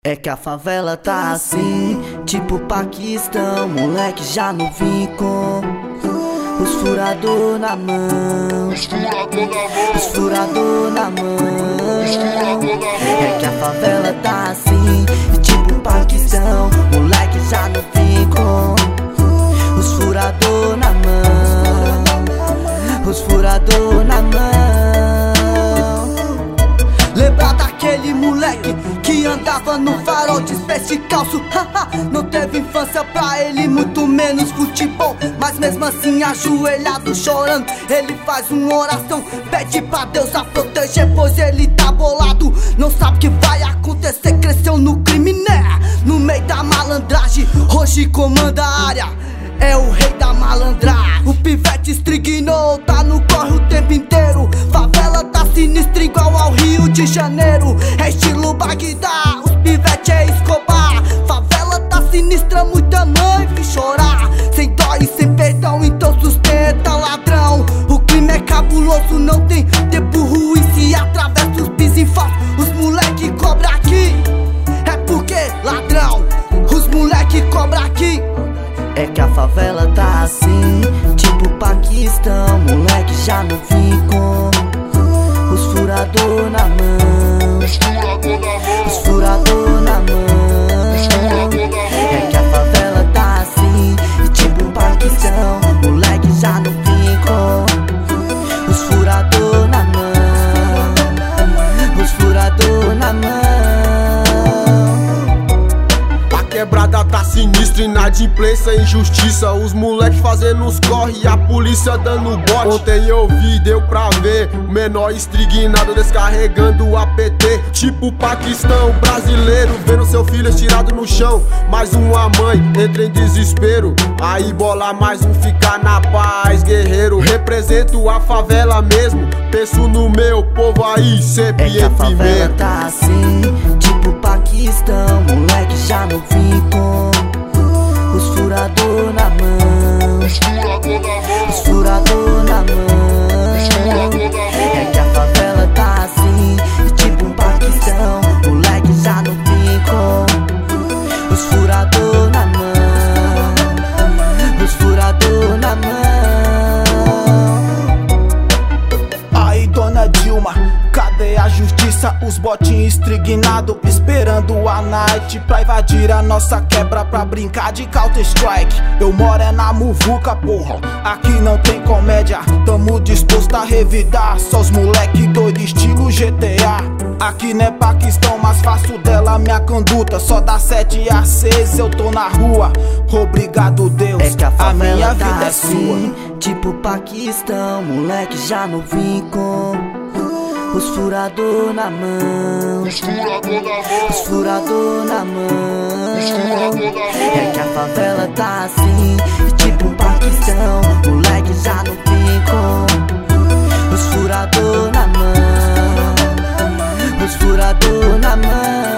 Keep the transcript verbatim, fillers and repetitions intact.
É que a favela tá assim, tipo Paquistão, moleque já não vim com os furador na mão, os furador na mão. É que a favela tá assim, tipo Paquistão, moleque já não vim com os furador na mão, os furador na mão. Lembra daquele moleque que andava no farol de espécie calço? Haha, não teve infância pra ele, muito menos futebol. Mas mesmo assim ajoelhado chorando, ele faz uma oração, pede pra Deus a proteger, pois ele tá bolado. Não sabe o que vai acontecer, cresceu no crime, né? No meio da malandragem, hoje comanda a área, é o rei da malandragem. O pivete estrignou, tá no corre o tempo inteiro. Favela tá sinistra igual ao Rio de Janeiro, é estilo Bagdá, os pivete é Escobar. Favela tá sinistra, muita mãe fez chorar, sem dó e sem perdão, então sustenta ladrão. O crime é cabuloso, não tem tempo ruim, se atravessa os pisos em falso. Os moleque cobra aqui, é porque ladrão, os moleque cobra aqui. É que a favela tá assim, tipo Paquistão, moleque já não vim com os furador na mão, os furador na mão. É que a favela tá assim, tipo Paquistão, moleque já não vim com os furador na mão, os furador na mão. Quebrada tá sinistra, inadimplência, injustiça. Os moleques fazendo uns corre e a polícia dando bote. Ontem eu vi, deu pra ver o menor estrignado descarregando o A P T. Tipo Paquistão, brasileiro vendo seu filho estirado no chão. Mais uma mãe entra em desespero, aí bola mais um ficar na paz. Guerreiro, represento a favela mesmo, penso no meu povo aí, sempre é que a favela tá assim, tipo Paquistão, moleque já não vim com os furador na mão, os furador na mão. É que a favela tá assim, tipo Paquistão, moleque já não vim com os furador na mão, os furador na mão. Aí dona Dilma, cadê a justiça? Os botinhos estrignados, esperando a night pra invadir a nossa quebra, pra brincar de Counter Strike. Eu moro é na muvuca, porra, aqui não tem comédia, tamo disposto a revidar. Só os moleque doido estilo G T A. Aqui não é Paquistão, mas faço dela minha conduta. Só das sete às seis eu tô na rua. Obrigado Deus, é que a, a minha tá vida assim, é sua. tipo Paquistão, moleque já não vim com os furador na mão, os furador na mão. É que a favela tá assim, tipo Paquistão, moleque já não vim com os furador na mão, os furador na mão.